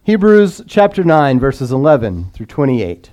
Hebrews chapter 9, verses 11 through 28.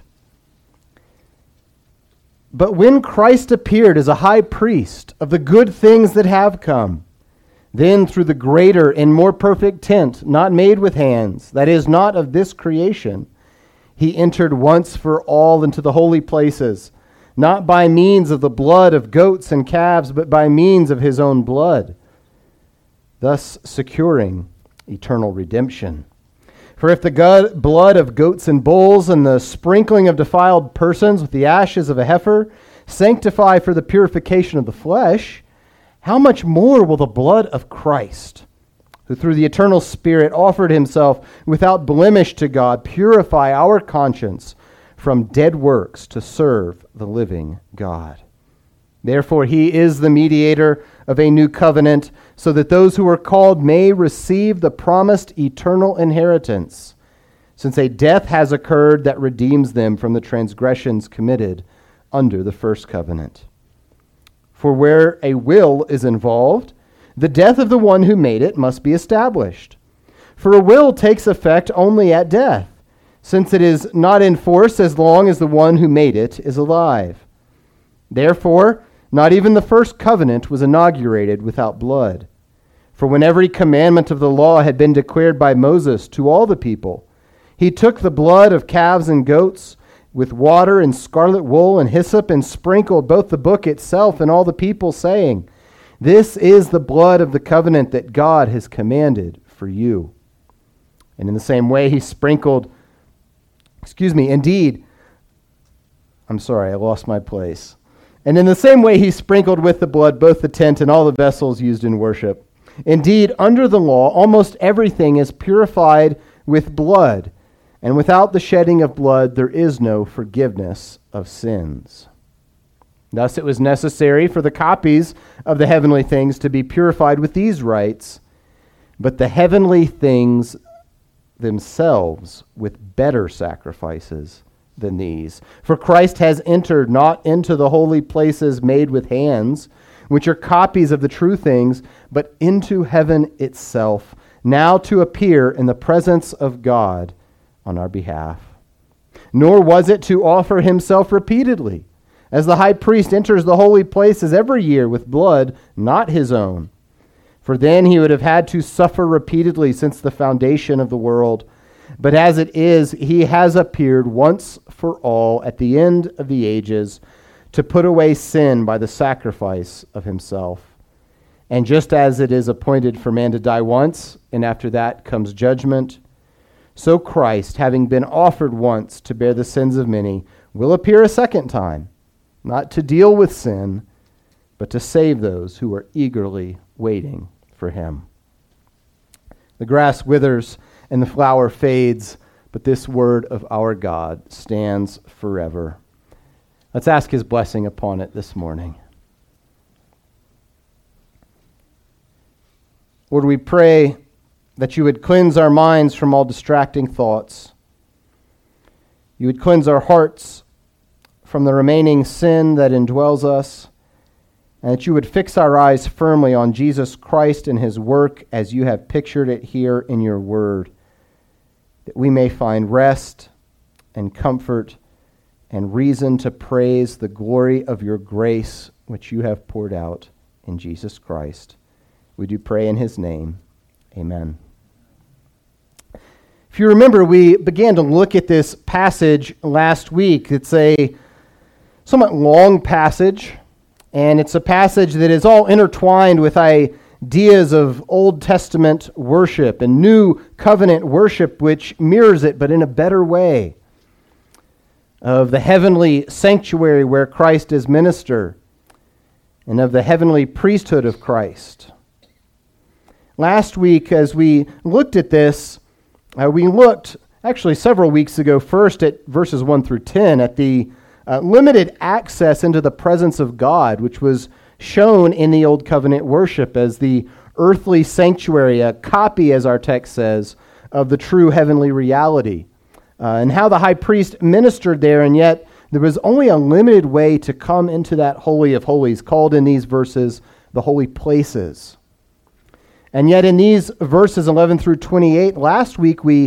But when Christ appeared as a high priest of the good things that have come, then through the greater and more perfect tent, not made with hands, that is, not of this creation, he entered once for all into the holy places, not by means of the blood of goats and calves, but by means of his own blood, thus securing eternal redemption. For if the blood of goats and bulls and the sprinkling of defiled persons with the ashes of a heifer sanctify for the purification of the flesh, how much more will the blood of Christ, who through the eternal Spirit offered himself without blemish to God, purify our conscience from dead works to serve the living God? Therefore he is the mediator of a new covenant, so that those who are called may receive the promised eternal inheritance, since a death has occurred that redeems them from the transgressions committed under the first covenant. For where a will is involved, the death of the one who made it must be established. For a will takes effect only at death, since it is not in force as long as the one who made it is alive. Therefore, not even the first covenant was inaugurated without blood. For when every commandment of the law had been declared by Moses to all the people, he took the blood of calves and goats with water and scarlet wool and hyssop and sprinkled both the book itself and all the people, saying, "This is the blood of the covenant that God has commanded for you." And in the same way he sprinkled, And in the same way he sprinkled with the blood both the tent and all the vessels used in worship. Indeed, under the law, almost everything is purified with blood, and without the shedding of blood there is no forgiveness of sins. Thus it was necessary for the copies of the heavenly things to be purified with these rites, but the heavenly things themselves with better sacrifices than these. For Christ has entered not into the holy places made with hands, which are copies of the true things, but into heaven itself, now to appear in the presence of God on our behalf. Nor was it to offer himself repeatedly, as the high priest enters the holy places every year with blood not his own. For then he would have had to suffer repeatedly since the foundation of the world. But as it is, he has appeared once for all at the end of the ages to put away sin by the sacrifice of himself. And just as it is appointed for man to die once, and after that comes judgment, so Christ, having been offered once to bear the sins of many, will appear a second time, not to deal with sin, but to save those who are eagerly waiting for him. The grass withers and the flower fades, but this word of our God stands forever. Let's ask his blessing upon it this morning. Lord, we pray that you would cleanse our minds from all distracting thoughts. You would cleanse our hearts from the remaining sin that indwells us, and that you would fix our eyes firmly on Jesus Christ and his work as you have pictured it here in your word, that we may find rest and comfort and reason to praise the glory of your grace which you have poured out in Jesus Christ. We do pray in his name. Amen. If you remember, we began to look at this passage last week. It's a somewhat long passage, and it's a passage that is all intertwined with ideas of Old Testament worship and New Covenant worship, which mirrors it, but in a better way, of the heavenly sanctuary where Christ is minister, and of the heavenly priesthood of Christ. Last week, as we looked at this, we looked actually several weeks ago first at verses 1 through 10 at the limited access into the presence of God, which was shown in the Old Covenant worship as the earthly sanctuary, a copy, as our text says, of the true heavenly reality, and how the high priest ministered there, and yet there was only a limited way to come into that Holy of Holies, called in these verses the holy places. And yet in these verses 11 through 28, last week we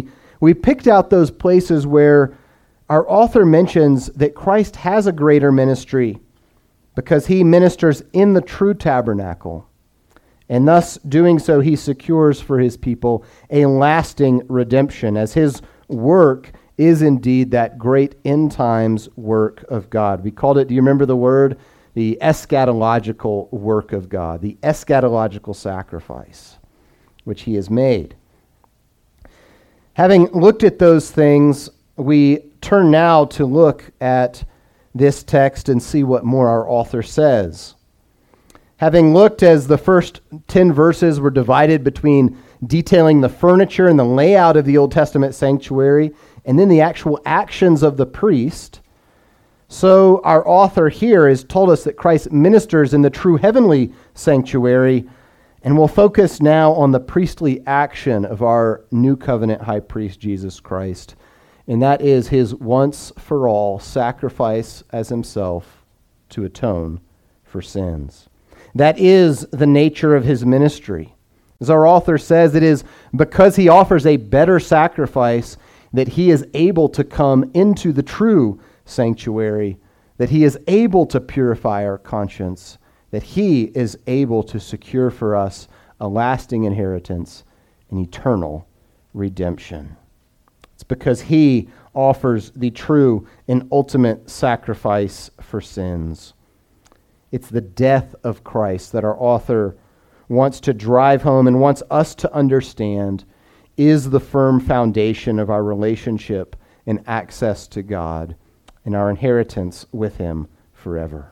we picked out those places where our author mentions that Christ has a greater ministry because he ministers in the true tabernacle. And thus, doing so, he secures for his people a lasting redemption, as his work is indeed that great end times work of God. We called it, do you remember the word? The eschatological work of God, the eschatological sacrifice, which he has made. Having looked at those things, we turn now to look at this text and see what more our author says. Having looked as the first 10 verses were divided between detailing the furniture and the layout of the Old Testament sanctuary and then the actual actions of the priest, so our author here has told us that Christ ministers in the true heavenly sanctuary, and we'll focus now on the priestly action of our new covenant high priest, Jesus Christ, and that is his once-for-all sacrifice as himself to atone for sins. That is the nature of his ministry. As our author says, it is because he offers a better sacrifice that he is able to come into the true sanctuary, that he is able to purify our conscience, that he is able to secure for us a lasting inheritance and eternal redemption. It's because he offers the true and ultimate sacrifice for sins. It's the death of Christ that our author wants to drive home and wants us to understand is the firm foundation of our relationship and access to God and our inheritance with him forever.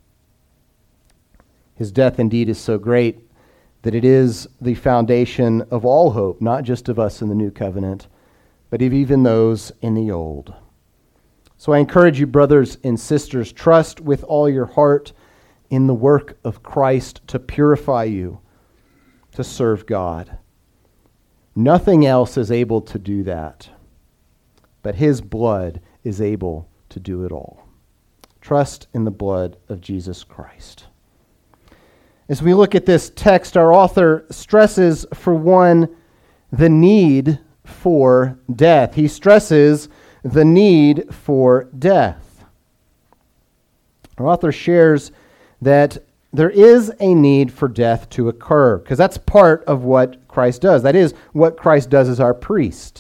His death indeed is so great that it is the foundation of all hope, not just of us in the new covenant, but of even those in the old. So I encourage you, brothers and sisters, trust with all your heart in the work of Christ to purify you, to serve God. Nothing else is able to do that, but his blood is able to do it all. Trust in the blood of Jesus Christ. As we look at this text, our author stresses, for one, the need for death. He stresses the need for death. Our author shares that there is a need for death to occur, because that's part of what Christ does. That is what Christ does as our priest.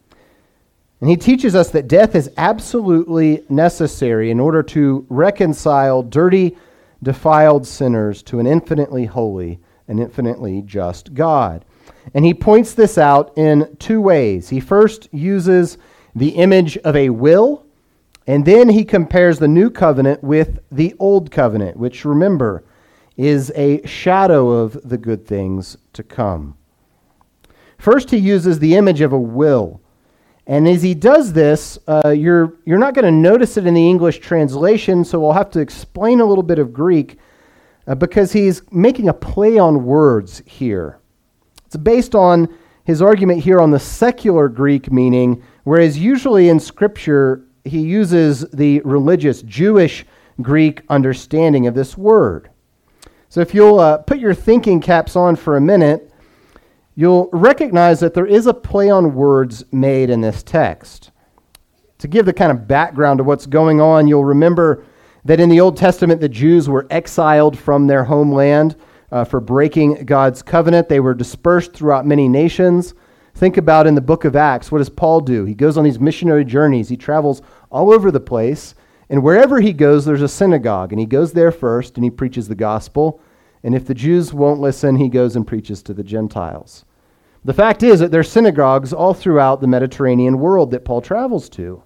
And he teaches us that death is absolutely necessary in order to reconcile dirty, defiled sinners to an infinitely holy and infinitely just God. And he points this out in two ways. He first uses the image of a will, and then he compares the new covenant with the old covenant, which, remember, is a shadow of the good things to come. First, he uses the image of a will. And as he does this, you're not going to notice it in the English translation, so we'll have to explain a little bit of Greek because he's making a play on words here. It's based on his argument here on the secular Greek meaning, whereas usually in Scripture he uses the religious Jewish Greek understanding of this word. So if you'll put your thinking caps on for a minute, you'll recognize that there is a play on words made in this text. To give the kind of background of what's going on, you'll remember that in the Old Testament, the Jews were exiled from their homeland for breaking God's covenant. They were dispersed throughout many nations. Think about in the book of Acts, what does Paul do? He goes on these missionary journeys. He travels all over the place, and wherever he goes, there's a synagogue, and he goes there first, and he preaches the gospel. And if the Jews won't listen, he goes and preaches to the Gentiles. The fact is that there are synagogues all throughout the Mediterranean world that Paul travels to.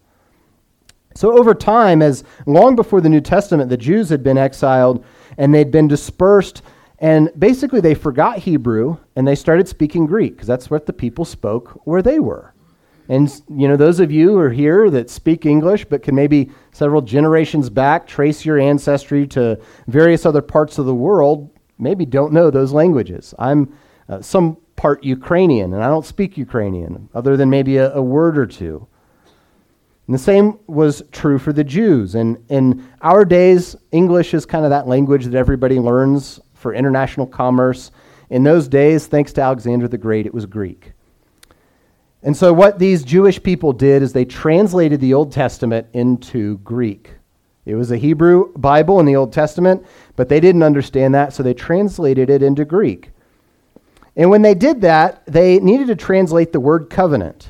So over time, as long before the New Testament, the Jews had been exiled and they'd been dispersed, and basically they forgot Hebrew and they started speaking Greek because that's what the people spoke where they were. And those of you who are here that speak English but can maybe several generations back trace your ancestry to various other parts of the world, maybe don't know those languages. I'm some part Ukrainian, and I don't speak Ukrainian other than maybe a word or two. And the same was true for the Jews. And in our days, English is kind of that language that everybody learns for international commerce. In those days, thanks to Alexander the Great, it was Greek. And so what these Jewish people did is they translated the Old Testament into Greek. It was a Hebrew Bible in the Old Testament, but they didn't understand that, so they translated it into Greek. And when they did that, they needed to translate the word covenant.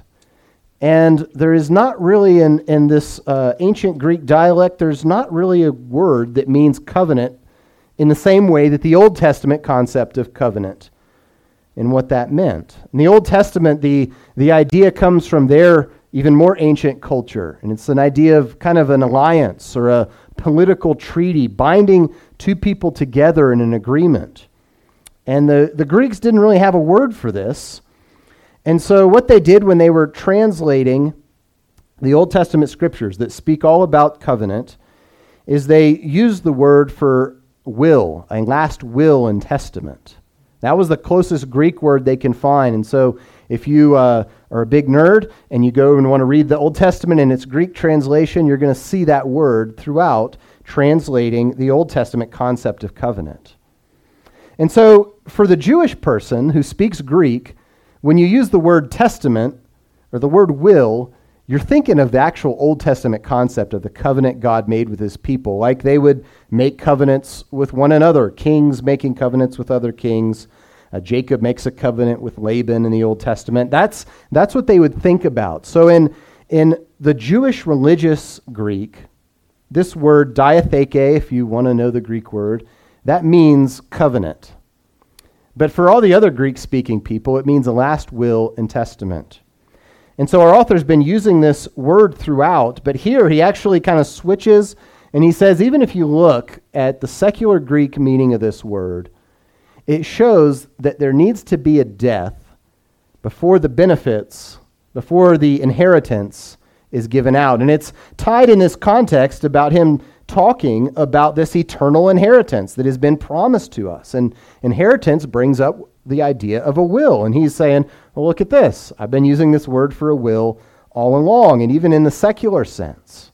And there is not really, in this ancient Greek dialect, there's not really a word that means covenant in the same way that the Old Testament concept of covenant and what that meant. In the Old Testament, the idea comes from their even more ancient culture, and it's an idea of kind of an alliance or a political treaty binding two people together in an agreement. And the Greeks didn't really have a word for this. And so what they did when they were translating the Old Testament scriptures that speak all about covenant is they used the word for will, a last will and testament. That was the closest Greek word they can find. And so if you are a big nerd and you go and want to read the Old Testament in its Greek translation, you're going to see that word throughout translating the Old Testament concept of covenant. And so for the Jewish person who speaks Greek, when you use the word testament or the word will, you're thinking of the actual Old Testament concept of the covenant God made with his people. Like they would make covenants with one another, kings making covenants with other kings. Jacob makes a covenant with Laban in the Old Testament. That's what they would think about. So in the Jewish religious Greek, this word diatheke, if you want to know the Greek word, that means covenant. But for all the other Greek-speaking people, it means a last will and testament. And so our author's been using this word throughout, but here he actually kind of switches, and he says, even if you look at the secular Greek meaning of this word, it shows that there needs to be a death before the benefits, before the inheritance is given out. And it's tied in this context about him talking about this eternal inheritance that has been promised to us. And inheritance brings up the idea of a will. And he's saying, well, look at this. I've been using this word for a will all along, and even in the secular sense.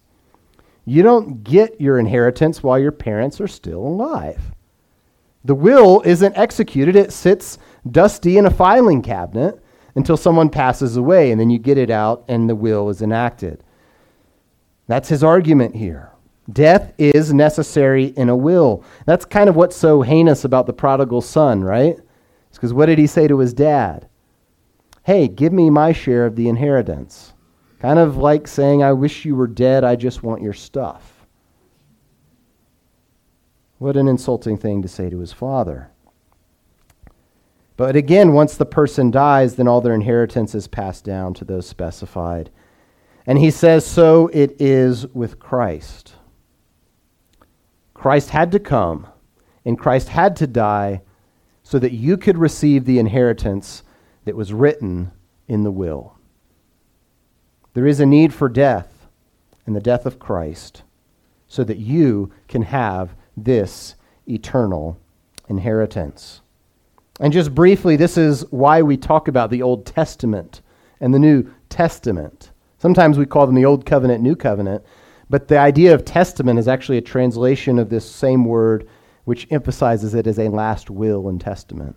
You don't get your inheritance while your parents are still alive. The will isn't executed. It sits dusty in a filing cabinet until someone passes away, and then you get it out and the will is enacted. That's his argument here. Death is necessary in a will. That's kind of what's so heinous about the prodigal son, right? It's because what did he say to his dad? Hey, give me my share of the inheritance. Kind of like saying, I wish you were dead, I just want your stuff. What an insulting thing to say to his father. But again, once the person dies, then all their inheritance is passed down to those specified. And he says, so it is with Christ. Christ had to come, and Christ had to die so that you could receive the inheritance that was written in the will. There is a need for death and the death of Christ so that you can have this eternal inheritance. And just briefly, this is why we talk about the Old Testament and the New Testament. Sometimes we call them the Old Covenant, New Covenant, but the idea of testament is actually a translation of this same word, which emphasizes it as a last will and testament.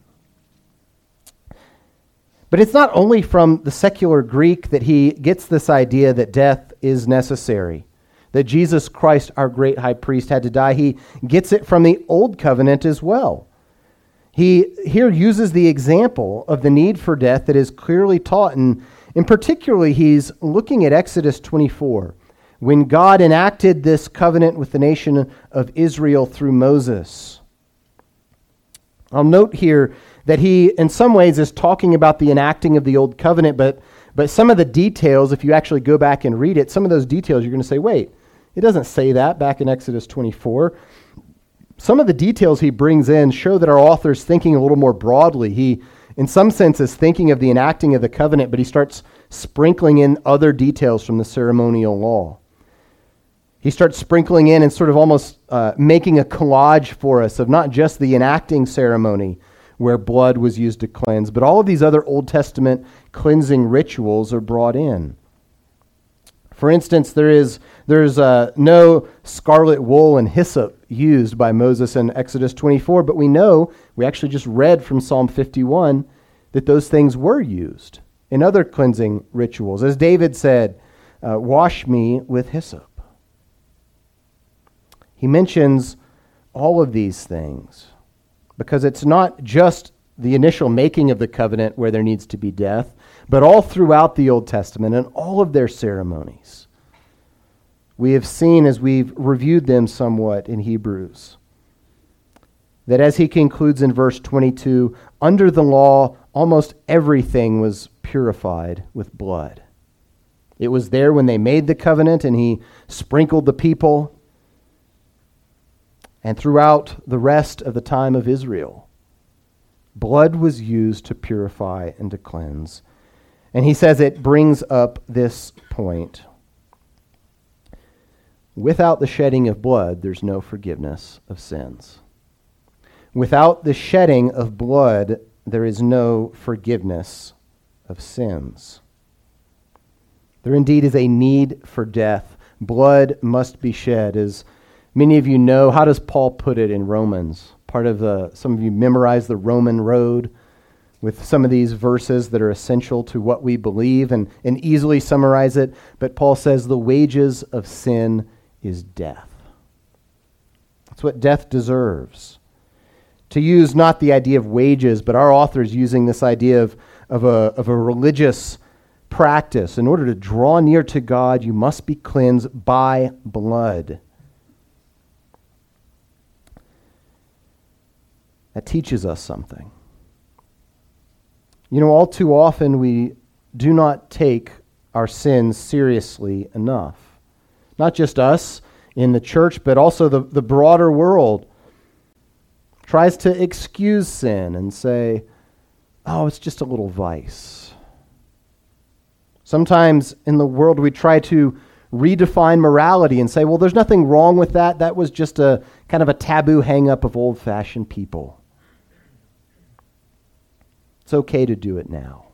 But it's not only from the secular Greek that he gets this idea that death is necessary, that Jesus Christ, our great high priest, had to die. He gets it from the Old Covenant as well. He here uses the example of the need for death that is clearly taught, and particularly he's looking at Exodus 24, when God enacted this covenant with the nation of Israel through Moses. I'll note here that he, in some ways, is talking about the enacting of the Old Covenant, but some of the details, if you actually go back and read it, some of those details you're going to say, wait, it doesn't say that back in Exodus 24. Some of the details he brings in show that our author's thinking a little more broadly. He, in some sense, is thinking of the enacting of the covenant, but he starts sprinkling in other details from the ceremonial law. He starts sprinkling in and sort of almost making a collage for us of not just the enacting ceremony where blood was used to cleanse, but all of these other Old Testament cleansing rituals are brought in. For instance, there's no scarlet wool and hyssop used by Moses in Exodus 24, but we actually just read from Psalm 51 that those things were used in other cleansing rituals. As David said, wash me with hyssop. He mentions all of these things because it's not just the initial making of the covenant where there needs to be death, but all throughout the Old Testament and all of their ceremonies. We have seen, as we've reviewed them somewhat in Hebrews, that as he concludes in verse 22, under the law, almost everything was purified with blood. It was there when they made the covenant and he sprinkled the people, and throughout the rest of the time of Israel, blood was used to purify and to cleanse. And he says it brings up this point. Without the shedding of blood, there's no forgiveness of sins. Without the shedding of blood, there is no forgiveness of sins. There indeed is a need for death. Blood must be shed. As many of you know, how does Paul put it in Romans? Some of you memorize the Roman road with some of these verses that are essential to what we believe and easily summarize it. But Paul says the wages of sin is death. That's what death deserves. To use not the idea of wages, but our author's using this idea of a religious practice. In order to draw near to God, you must be cleansed by blood. That teaches us something. You know, all too often we do not take our sins seriously enough. Not just us in the church, but also the broader world tries to excuse sin and say, oh, it's just a little vice. Sometimes in the world we try to redefine morality and say, well, there's nothing wrong with that. That was just a kind of a taboo hang-up of old-fashioned people. It's okay to do it now.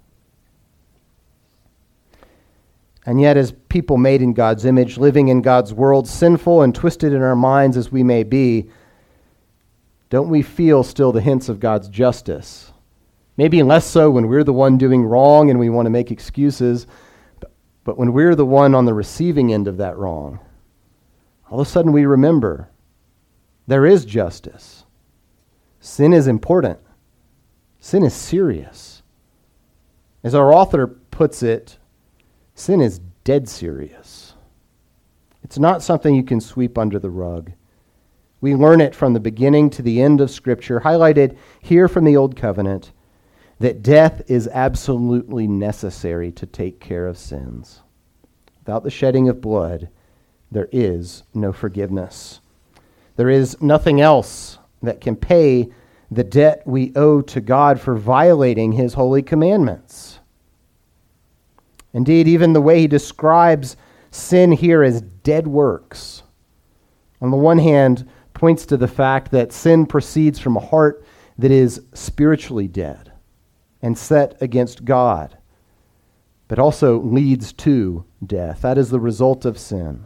And yet, as people made in God's image, living in God's world, sinful and twisted in our minds as we may be, don't we feel still the hints of God's justice? Maybe less so when we're the one doing wrong and we want to make excuses, but when we're the one on the receiving end of that wrong, all of a sudden we remember there is justice. Sin is important. Sin is serious. As our author puts it, sin is dead serious. It's not something you can sweep under the rug. We learn it from the beginning to the end of Scripture, highlighted here from the Old Covenant, that death is absolutely necessary to take care of sins. Without the shedding of blood, there is no forgiveness. There is nothing else that can pay the debt we owe to God for violating his holy commandments. Indeed, even the way he describes sin here as dead works, on the one hand, points to the fact that sin proceeds from a heart that is spiritually dead and set against God, but also leads to death. That is the result of sin.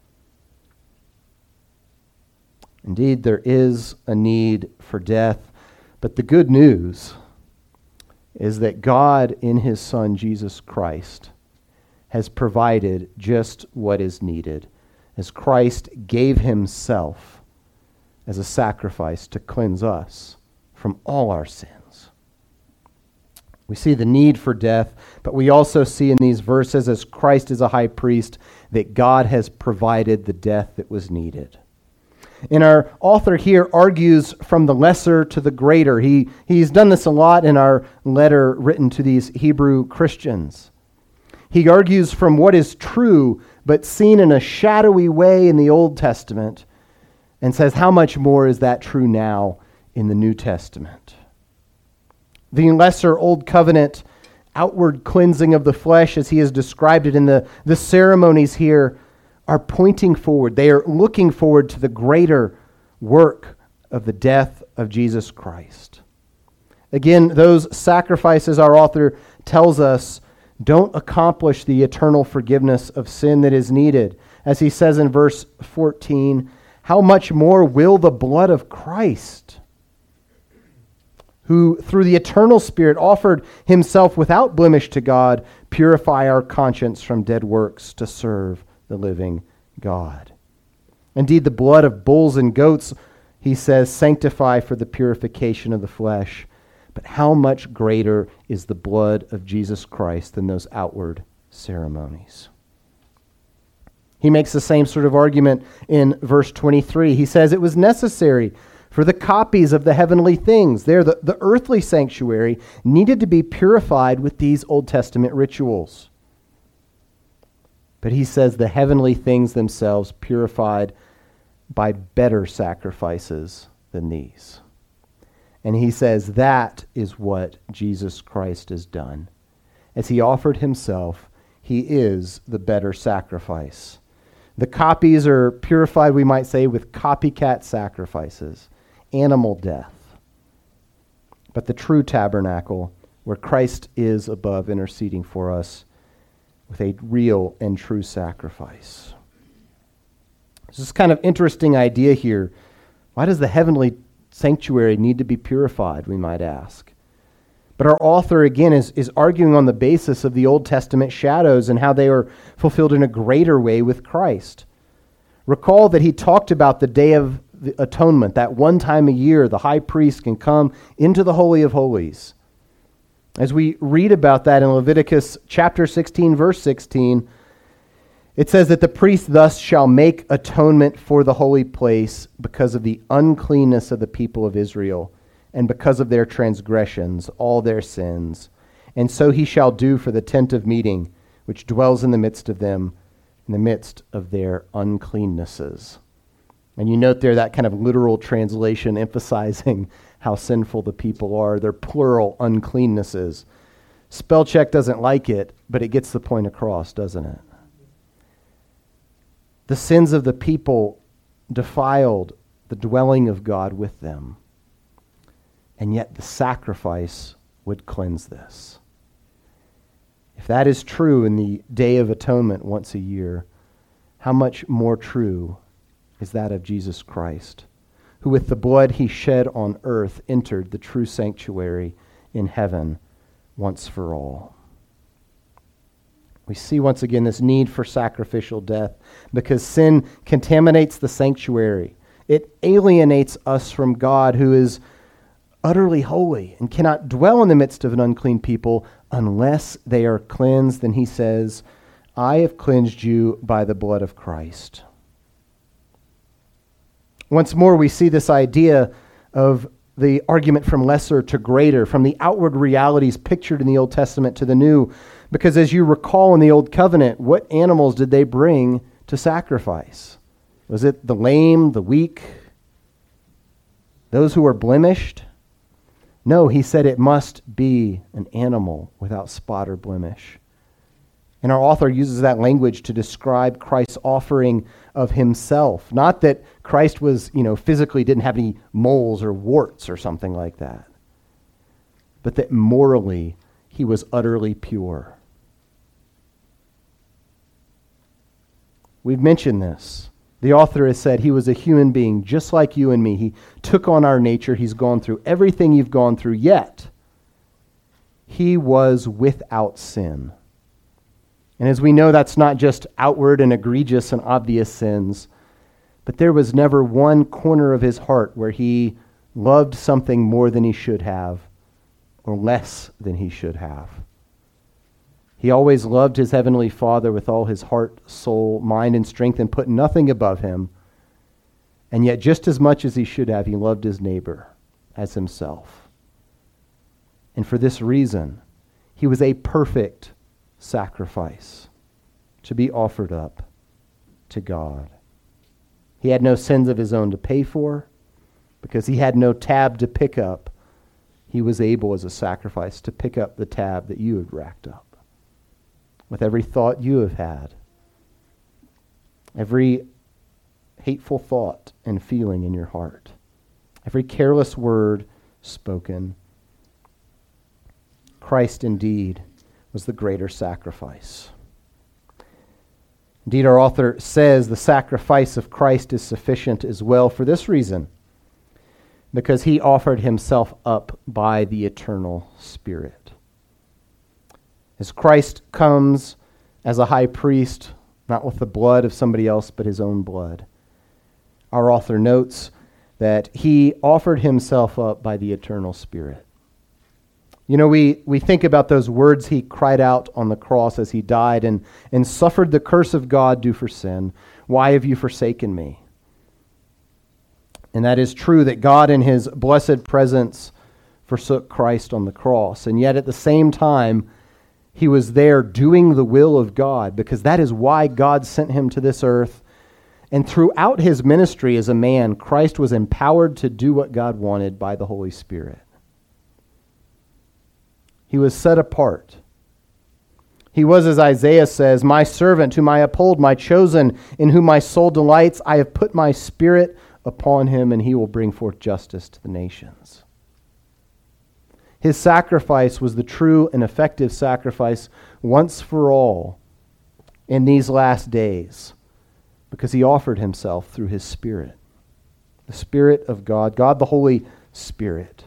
Indeed, there is a need for death, but the good news is that God in his Son, Jesus Christ, has provided just what is needed, as Christ gave himself as a sacrifice to cleanse us from all our sins. We see the need for death, but we also see in these verses, as Christ is a high priest, that God has provided the death that was needed. And our author here argues from the lesser to the greater. He's done this a lot in our letter written to these Hebrew Christians. He argues from what is true, but seen in a shadowy way in the Old Testament, and says, how much more is that true now in the New Testament? The lesser Old Covenant outward cleansing of the flesh, as he has described it in the ceremonies here, are pointing forward. They are looking forward to the greater work of the death of Jesus Christ. Again, those sacrifices, our author tells us, don't accomplish the eternal forgiveness of sin that is needed. As he says in verse 14, how much more will the blood of Christ, who through the eternal Spirit offered himself without blemish to God, purify our conscience from dead works to serve the living God. Indeed, the blood of bulls and goats, he says, sanctify for the purification of the flesh. But how much greater is the blood of Jesus Christ than those outward ceremonies? He makes the same sort of argument in verse 23. He says it was necessary for the copies of the heavenly things. There, the earthly sanctuary needed to be purified with these Old Testament rituals. But he says the heavenly things themselves purified by better sacrifices than these. And he says that is what Jesus Christ has done. As he offered himself, he is the better sacrifice. The copies are purified, we might say, with copycat sacrifices, animal death. But the true tabernacle, where Christ is above interceding for us with a real and true sacrifice. This is kind of interesting idea here. Why does the heavenly sanctuary need to be purified, we might ask? But our author, again, is arguing on the basis of the Old Testament shadows and how they are fulfilled in a greater way with Christ. Recall that he talked about the Day of the Atonement, that one time a year the high priest can come into the Holy of Holies. As we read about that in Leviticus chapter 16, verse 16, it says that the priest thus shall make atonement for the holy place because of the uncleanness of the people of Israel, and because of their transgressions, all their sins. And so he shall do for the tent of meeting, which dwells in the midst of them, in the midst of their uncleannesses. And you note there that kind of literal translation emphasizing how sinful the people are. They're plural uncleannesses. Spell check doesn't like it, but it gets the point across, doesn't it? The sins of the people defiled the dwelling of God with them. And yet the sacrifice would cleanse this. If that is true in the Day of Atonement once a year, how much more true is that of Jesus Christ, who with the blood he shed on earth entered the true sanctuary in heaven once for all. We see once again this need for sacrificial death because sin contaminates the sanctuary. It alienates us from God, who is utterly holy and cannot dwell in the midst of an unclean people unless they are cleansed. And he says, I have cleansed you by the blood of Christ. Once more, we see this idea of the argument from lesser to greater, from the outward realities pictured in the Old Testament to the New. Because as you recall in the Old Covenant, what animals did they bring to sacrifice? Was it the lame, the weak, those who were blemished? No, he said it must be an animal without spot or blemish. And our author uses that language to describe Christ's offering of himself. Not that Christ was, physically didn't have any moles or warts or something like that. But that morally he was utterly pure. We've mentioned this. The author has said he was a human being just like you and me. He took on our nature. He's gone through everything you've gone through, yet he was without sin. And as we know, that's not just outward and egregious and obvious sins, but there was never one corner of his heart where he loved something more than he should have or less than he should have. He always loved his heavenly Father with all his heart, soul, mind, and strength and put nothing above him. And yet just as much as he should have, he loved his neighbor as himself. And for this reason, he was a perfect sacrifice to be offered up to God. He had no sins of his own to pay for. Because he had no tab to pick up, he was able as a sacrifice to pick up the tab that you had racked up. With every thought you have had, every hateful thought and feeling in your heart, every careless word spoken, Christ indeed was the greater sacrifice. Indeed, our author says the sacrifice of Christ is sufficient as well for this reason. because he offered himself up by the eternal Spirit. As Christ comes as a high priest, not with the blood of somebody else, but his own blood, our author notes that he offered himself up by the eternal Spirit. You know, we think about those words he cried out on the cross as he died and suffered the curse of God due for sin. Why have you forsaken me? And that is true, that God in his blessed presence forsook Christ on the cross. And yet at the same time, he was there doing the will of God, because that is why God sent him to this earth. And throughout his ministry as a man, Christ was empowered to do what God wanted by the Holy Spirit. He was set apart. He was, as Isaiah says, my servant whom I uphold, my chosen, in whom my soul delights. I have put my Spirit upon him, and he will bring forth justice to the nations. His sacrifice was the true and effective sacrifice once for all in these last days, because he offered himself through his Spirit, the Spirit of God, God the Holy Spirit.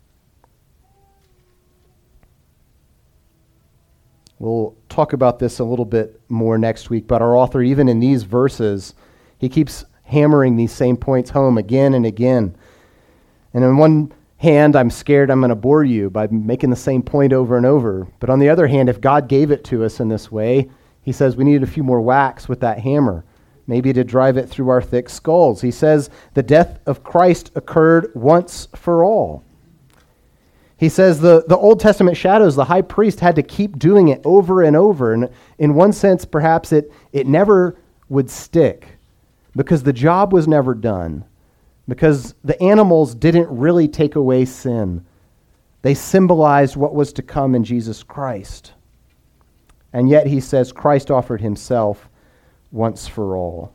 We'll talk about this a little bit more next week, but our author, even in these verses, he keeps hammering these same points home again and again. And on one hand, I'm scared I'm going to bore you by making the same point over and over. But on the other hand, if God gave it to us in this way, he says we need a few more whacks with that hammer, maybe to drive it through our thick skulls. He says the death of Christ occurred once for all. He says the Old Testament shadows, the high priest had to keep doing it over and over. And in one sense, perhaps it never would stick, because the job was never done, because the animals didn't really take away sin. They symbolized what was to come in Jesus Christ. And yet he says Christ offered himself once for all.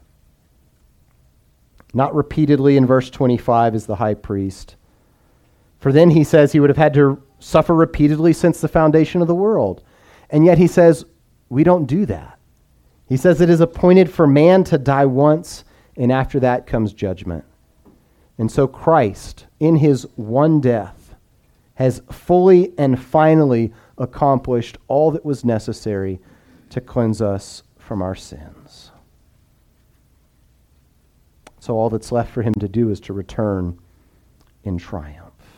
Not repeatedly in verse 25 as the high priest. For then he says he would have had to suffer repeatedly since the foundation of the world. And yet he says we don't do that. He says it is appointed for man to die once, and after that comes judgment. And so Christ, in his one death, has fully and finally accomplished all that was necessary to cleanse us from our sins. So all that's left for him to do is to return in triumph.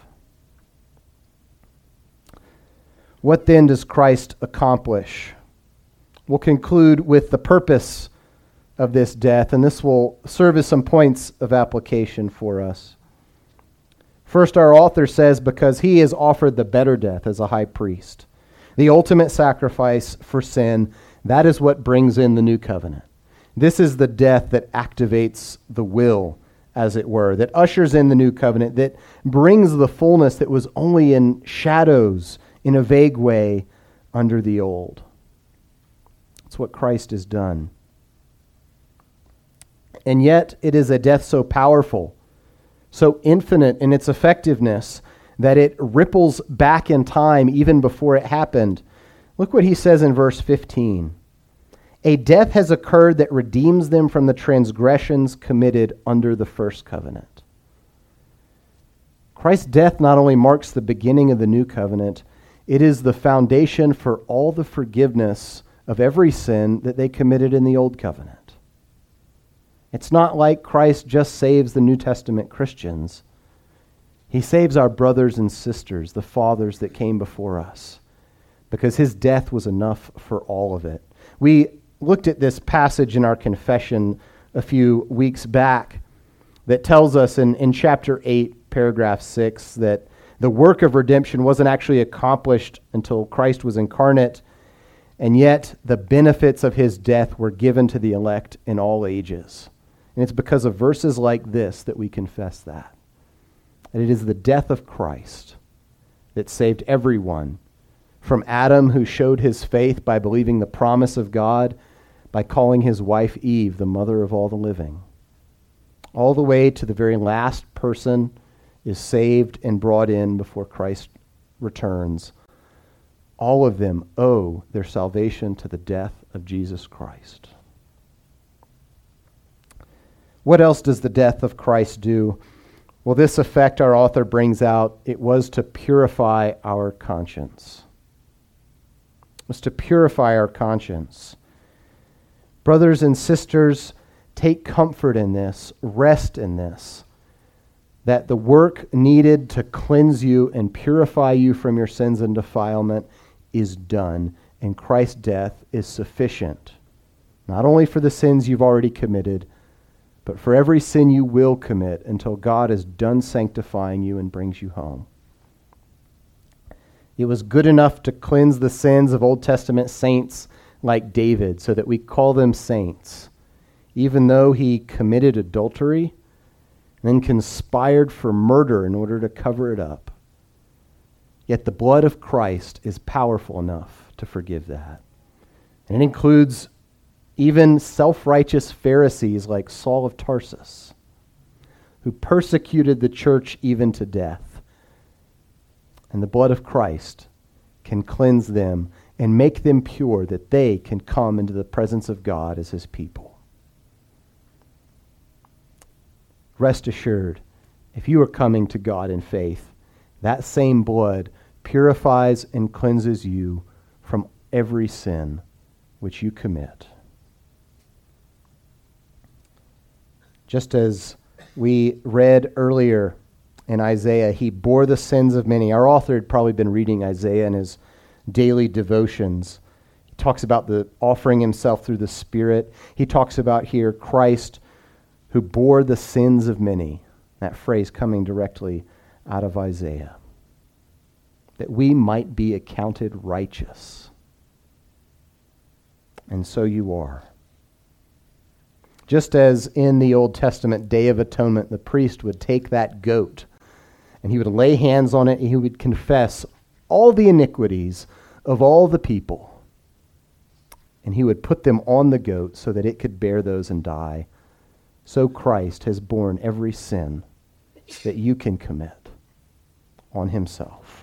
What then does Christ accomplish? We'll conclude with the purpose of this death, and this will serve as some points of application for us. First, our author says, because he has offered the better death as a high priest, the ultimate sacrifice for sin, that is what brings in the new covenant. This is the death that activates the will, as it were, that ushers in the new covenant, that brings the fullness that was only in shadows, in a vague way, under the old. It's what Christ has done. And yet it is a death so powerful, so infinite in its effectiveness, that it ripples back in time even before it happened. Look what he says in verse 15. A death has occurred that redeems them from the transgressions committed under the first covenant. Christ's death not only marks the beginning of the new covenant, it is the foundation for all the forgiveness of every sin that they committed in the old covenant. It's not like Christ just saves the New Testament Christians. He saves our brothers and sisters, the fathers that came before us, because his death was enough for all of it. We looked at this passage in our confession a few weeks back that tells us in chapter 8, paragraph 6, that the work of redemption wasn't actually accomplished until Christ was incarnate, and yet the benefits of his death were given to the elect in all ages. And it's because of verses like this that we confess that. And it is the death of Christ that saved everyone, from Adam, who showed his faith by believing the promise of God, by calling his wife Eve the mother of all the living, all the way to the very last person is saved and brought in before Christ returns. All of them owe their salvation to the death of Jesus Christ. What else does the death of Christ do? Well, this effect our author brings out, it was to purify our conscience. It was to purify our conscience. Brothers and sisters, take comfort in this, rest in this, that the work needed to cleanse you and purify you from your sins and defilement is done, and Christ's death is sufficient, not only for the sins you've already committed, but for every sin you will commit until God is done sanctifying you and brings you home. It was good enough to cleanse the sins of Old Testament saints like David, so that we call them saints, even though he committed adultery and then conspired for murder in order to cover it up. Yet the blood of Christ is powerful enough to forgive that. And it includes even self-righteous Pharisees like Saul of Tarsus, who persecuted the church even to death. And the blood of Christ can cleanse them and make them pure, that they can come into the presence of God as his people. Rest assured, if you are coming to God in faith, that same blood purifies and cleanses you from every sin which you commit. Just as we read earlier in Isaiah, he bore the sins of many. Our author had probably been reading Isaiah in his daily devotions. He talks about the offering himself through the Spirit. He talks about here Christ who bore the sins of many. That phrase coming directly out of Isaiah. That we might be accounted righteous. And so you are. Just as in the Old Testament Day of Atonement, the priest would take that goat and he would lay hands on it and he would confess all the iniquities of all the people. And he would put them on the goat so that it could bear those and die. So Christ has borne every sin that you can commit on himself.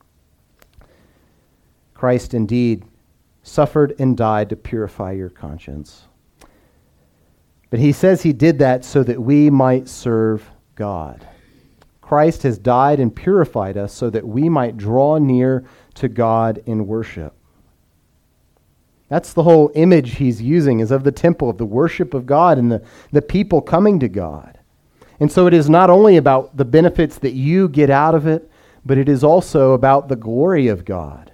Christ indeed suffered and died to purify your conscience. But he says he did that so that we might serve God. Christ has died and purified us so that we might draw near to God in worship. That's the whole image he's using, is of the temple, of the worship of God and the people coming to God. And so it is not only about the benefits that you get out of it, but it is also about the glory of God.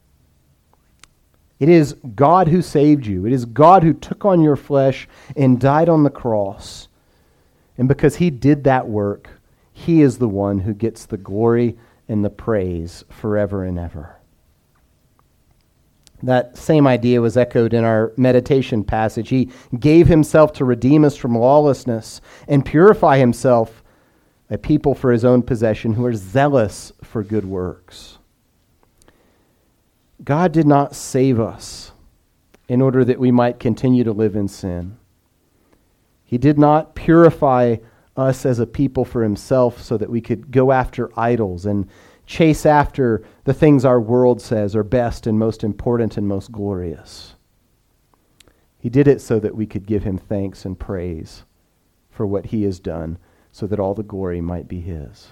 It is God who saved you. It is God who took on your flesh and died on the cross. And because he did that work, he is the one who gets the glory and the praise forever and ever. That same idea was echoed in our meditation passage. He gave himself to redeem us from lawlessness and purify himself, a people for his own possession who are zealous for good works. God did not save us in order that we might continue to live in sin. He did not purify us as a people for himself so that we could go after idols and chase after the things our world says are best and most important and most glorious. He did it so that we could give him thanks and praise for what he has done, so that all the glory might be his.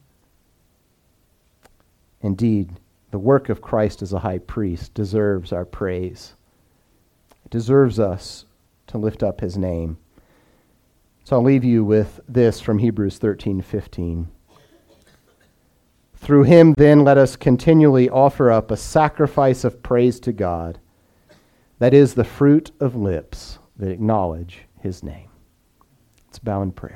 Indeed, the work of Christ as a high priest deserves our praise. It deserves us to lift up his name. So I'll leave you with this from Hebrews 13:15. Through him, then, let us continually offer up a sacrifice of praise to God, that is the fruit of lips that acknowledge his name. Let's bow in prayer.